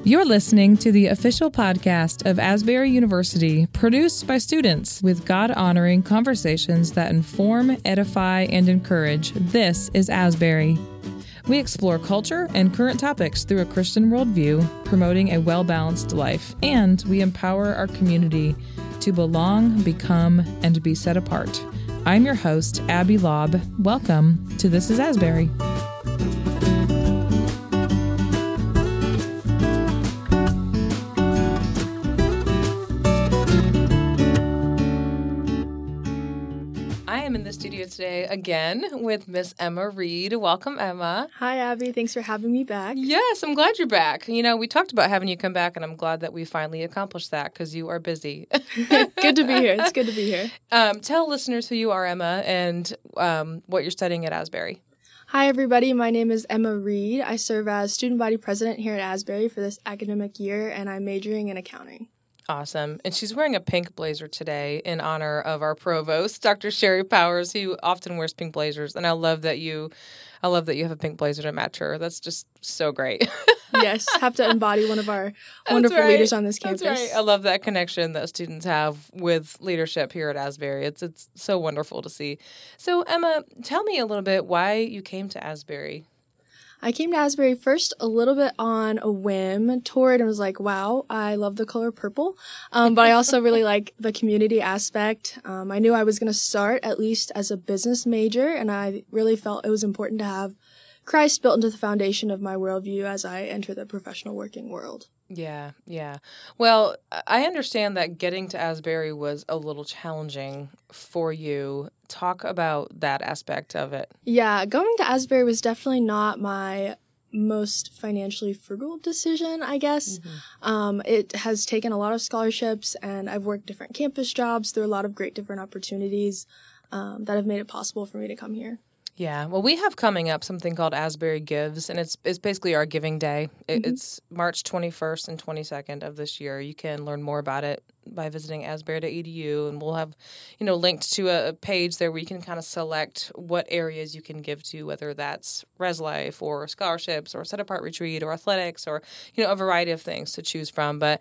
You're listening to the official podcast of Asbury University, produced by students with God-honoring conversations that inform, edify, and encourage. This is Asbury. We explore culture and current topics through a Christian worldview, promoting a well-balanced life, and we empower our community to belong, become, and be set apart. I'm your host, Abby Lobb. Welcome to This is Asbury. In the studio today again with Miss Emma Reed. Welcome, Emma. Hi, Abby. Thanks for having me back. Yes, I'm glad you're back. You know, we talked about having you come back, and I'm glad that we finally accomplished that because you are busy. Good to be here. It's good to be here. Tell listeners who you are, Emma, and what you're studying at Asbury. Hi, everybody. My name is Emma Reed. I serve as student body president here at Asbury for this academic year, and I'm majoring in accounting. Awesome. And she's wearing a pink blazer today in honor of our provost, Dr. Sherry Powers, who often wears pink blazers. And I love that you have a pink blazer to match her. That's just so great. Yes, have to embody one of our wonderful leaders on this campus. That's right. I love that connection that students have with leadership here at Asbury. It's so wonderful to see. So, Emma, tell me a little bit why you came to Asbury. I came to Asbury first a little bit on a whim, toured, and was like, wow, I love the color purple. But I also really like the community aspect. I knew I was going to start at least as a business major, and I really felt it was important to have Christ built into the foundation of my worldview as I enter the professional working world. Yeah. Well, I understand that getting to Asbury was a little challenging for you. Talk about that aspect of it. Yeah, going to Asbury was definitely not my most financially frugal decision, I guess. Mm-hmm. It has taken a lot of scholarships, and I've worked different campus jobs through a lot of great different opportunities that have made it possible for me to come here. Yeah, well, we have coming up something called Asbury Gives, and it's basically our giving day. It's March 21st and 22nd of this year. You can learn more about it by visiting asbury.edu, and we'll have, linked to a page there where you can kind of select what areas you can give to, whether that's Res Life or scholarships or Set Apart Retreat or athletics or, a variety of things to choose from. But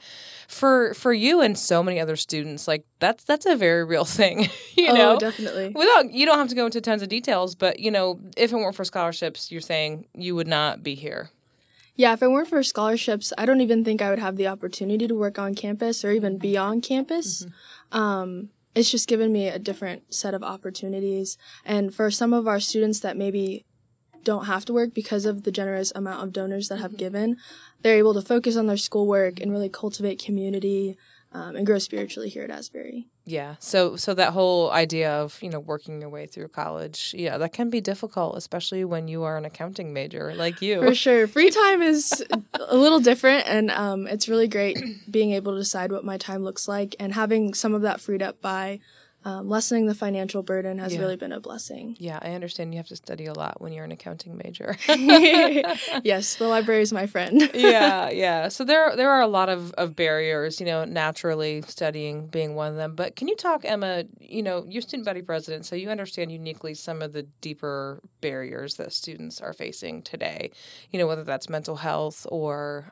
for you and so many other students, like that's a very real thing, Oh, definitely. You don't have to go into tons of details, but, if it weren't for scholarships, you're saying you would not be here. Yeah, if it weren't for scholarships, I don't even think I would have the opportunity to work on campus or even be on campus. Mm-hmm. It's just given me a different set of opportunities. And for some of our students that maybe don't have to work because of the generous amount of donors that have given, they're able to focus on their schoolwork and really cultivate community and grow spiritually here at Asbury. Yeah. So that whole idea of, working your way through college, yeah, that can be difficult, especially when you are an accounting major like you. For sure. Free time is a little different, and it's really great being able to decide what my time looks like, and having some of that freed up by lessening the financial burden has really been a blessing. Yeah, I understand you have to study a lot when you're an accounting major. Yes, the library is my friend. Yeah. So there are a lot of barriers, naturally studying being one of them. But can you talk, Emma, you're student body president, so you understand uniquely some of the deeper barriers that students are facing today, whether that's mental health or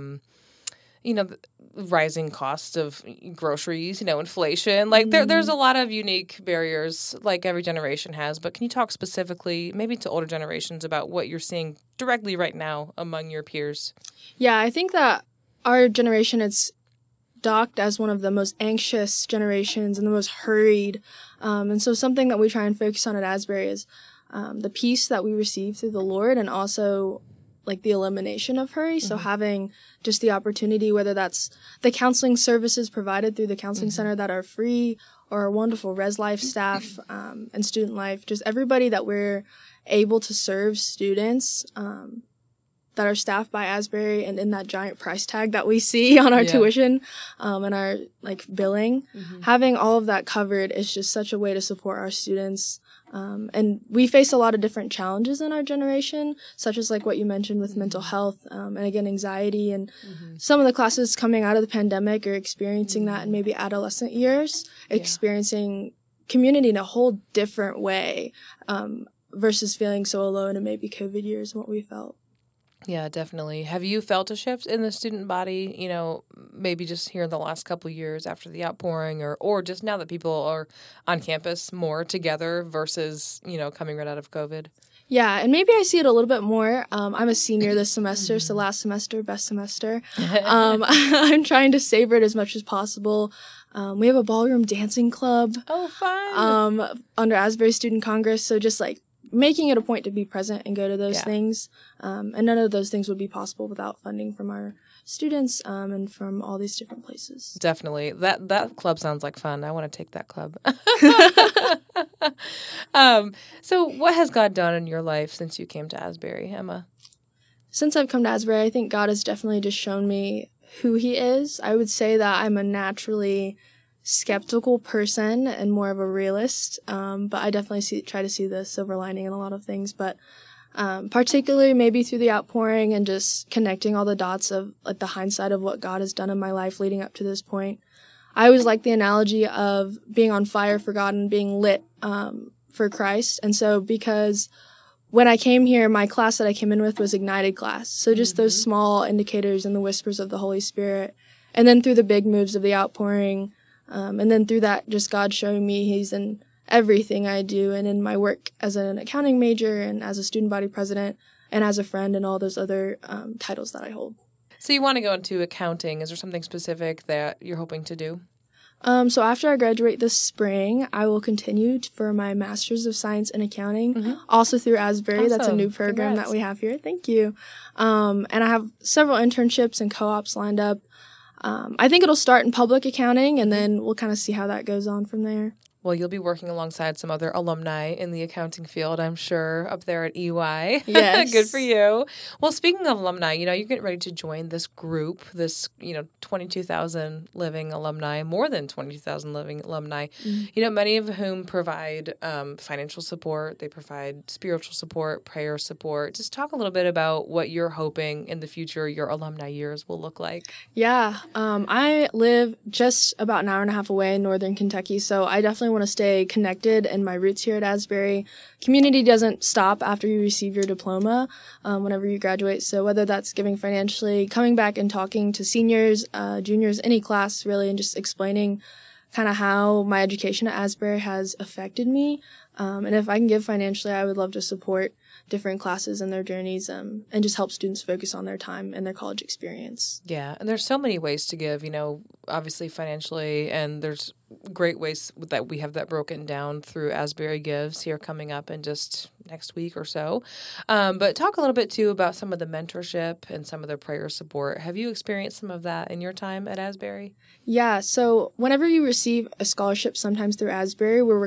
the rising costs of groceries, inflation. Like there's a lot of unique barriers like every generation has. But can you talk specifically maybe to older generations about what you're seeing directly right now among your peers? Yeah, I think that our generation is docked as one of the most anxious generations and the most hurried. And so something that we try and focus on at Asbury is the peace that we receive through the Lord, and also like the elimination of hurry. So having just the opportunity, whether that's the counseling services provided through the counseling center that are free, or our wonderful Res Life staff and Student Life, just everybody that we're able to serve students that are staffed by Asbury, and in that giant price tag that we see on our tuition and our billing, having all of that covered is just such a way to support our students. And we face a lot of different challenges in our generation, such as like what you mentioned with mental health, and again, anxiety. And some of the classes coming out of the pandemic are experiencing that in maybe adolescent years, experiencing community in a whole different way, versus feeling so alone in maybe COVID years and what we felt. Yeah, definitely. Have you felt a shift in the student body, maybe just here in the last couple of years after the outpouring or just now that people are on campus more together versus, coming right out of COVID? Yeah, and maybe I see it a little bit more. I'm a senior this semester, so last semester, best semester. I'm trying to savor it as much as possible. We have a ballroom dancing club. Oh, fun. Under Asbury Student Congress, so just like making it a point to be present and go to those things. And none of those things would be possible without funding from our students and from all these different places. Definitely. That club sounds like fun. I want to take that club. So what has God done in your life since you came to Asbury, Emma? Since I've come to Asbury, I think God has definitely just shown me who he is. I would say that I'm a naturally skeptical person and more of a realist, but I definitely try to see the silver lining in a lot of things. But particularly maybe through the outpouring and just connecting all the dots of like the hindsight of what God has done in my life leading up to this point. I always like the analogy of being on fire for God and being lit for Christ. And so because when I came here, my class that I came in with was Ignited class. So just those small indicators and the whispers of the Holy Spirit. And then through the big moves of the outpouring, and then through that, just God showing me he's in everything I do and in my work as an accounting major and as a student body president and as a friend and all those other titles that I hold. So you want to go into accounting. Is there something specific that you're hoping to do? So after I graduate this spring, I will continue for my Master's of Science in Accounting, also through Asbury. Awesome. That's a new program Congrats. that we have here. Thank you. And I have several internships and co-ops lined up. I think it'll start in public accounting, and then we'll kind of see how that goes on from there. Well, you'll be working alongside some other alumni in the accounting field, I'm sure, up there at EY. Yes. Good for you. Well, speaking of alumni, you're getting ready to join this group, this, 22,000 living alumni, more than 22,000 living alumni, many of whom provide financial support. They provide spiritual support, prayer support. Just talk a little bit about what you're hoping in the future your alumni years will look like. Yeah. I live just about an hour and a half away in northern Kentucky, so I definitely want to stay connected and my roots here at Asbury. Community doesn't stop after you receive your diploma whenever you graduate. So whether that's giving financially, coming back and talking to seniors, juniors, any class really, and just explaining kind of how my education at Asbury has affected me. And if I can give financially, I would love to support different classes and their journeys and just help students focus on their time and their college experience. Yeah, and there's so many ways to give, obviously financially, and there's great ways that we have that broken down through Asbury Gives here coming up in just next week or so. But talk a little bit, too, about some of the mentorship and some of the prayer support. Have you experienced some of that in your time at Asbury? Yeah, so whenever you receive a scholarship, sometimes through Asbury, we're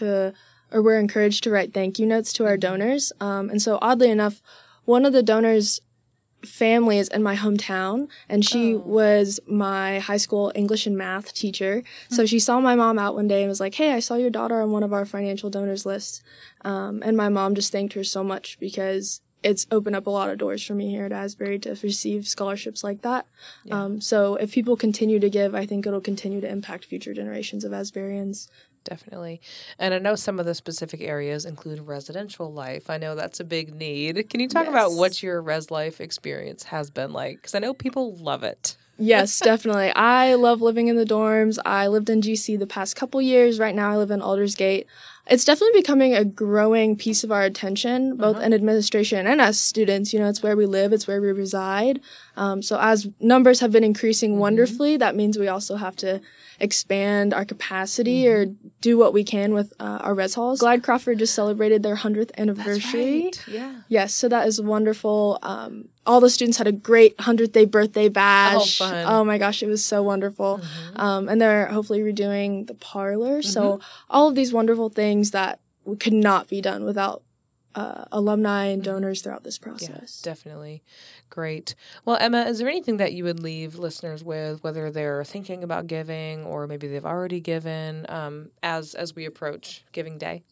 encouraged to write thank you notes to our donors. And so oddly enough, one of the donors' family is in my hometown, and she was my high school English and math teacher. So she saw my mom out one day and was like, "Hey, I saw your daughter on one of our financial donors lists." And my mom just thanked her so much because it's opened up a lot of doors for me here at Asbury to receive scholarships like that. Yeah. So if people continue to give, I think it'll continue to impact future generations of Asburyans. Definitely. And I know some of the specific areas include residential life. I know that's a big need. Can you talk about what your res life experience has been like? Because I know people love it. Yes, definitely. I love living in the dorms. I lived in GC the past couple years. Right now I live in Aldersgate. It's definitely becoming a growing piece of our attention, both in administration and as students. It's where we live. It's where we reside. So as numbers have been increasing wonderfully, that means we also have to expand our capacity or do what we can with our res halls. Glide Crawford just celebrated their 100th anniversary. That's right. Yeah. Yes, so that is wonderful. All the students had a great 100th day birthday bash. Oh, fun. Oh my gosh, it was so wonderful. And they're hopefully redoing the parlor. So all of these wonderful things that could not be done without alumni and donors throughout this process. Yeah, definitely. Great. Well, Emma, is there anything that you would leave listeners with, whether they're thinking about giving or maybe they've already given as we approach Giving Day?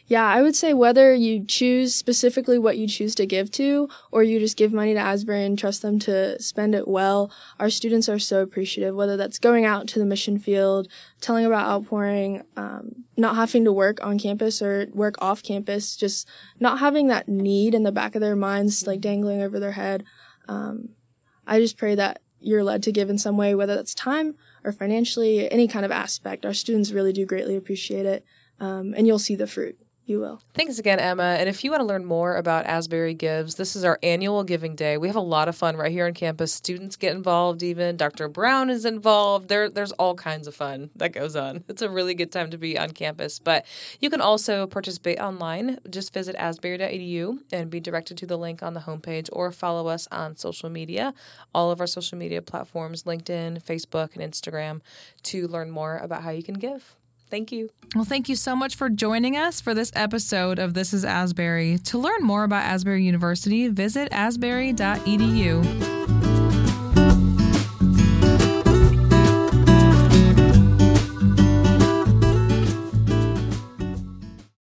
Yeah, I would say whether you choose specifically what you choose to give to, or you just give money to Asbury and trust them to spend it well, our students are so appreciative, whether that's going out to the mission field, telling about Outpouring, not having to work on campus or work off campus, just not having that need in the back of their minds, like dangling over their head. I just pray that you're led to give in some way, whether that's time or financially, any kind of aspect. Our students really do greatly appreciate it, and you'll see the fruit. You will. Thanks again, Emma. And if you want to learn more about Asbury Gives, this is our annual giving day. We have a lot of fun right here on campus. Students get involved even. Dr. Brown is involved. There's all kinds of fun that goes on. It's a really good time to be on campus. But you can also participate online. Just visit asbury.edu and be directed to the link on the homepage, or follow us on social media, all of our social media platforms, LinkedIn, Facebook, and Instagram, to learn more about how you can give. Thank you. Well, thank you so much for joining us for this episode of This is Asbury. To learn more about Asbury University, visit asbury.edu.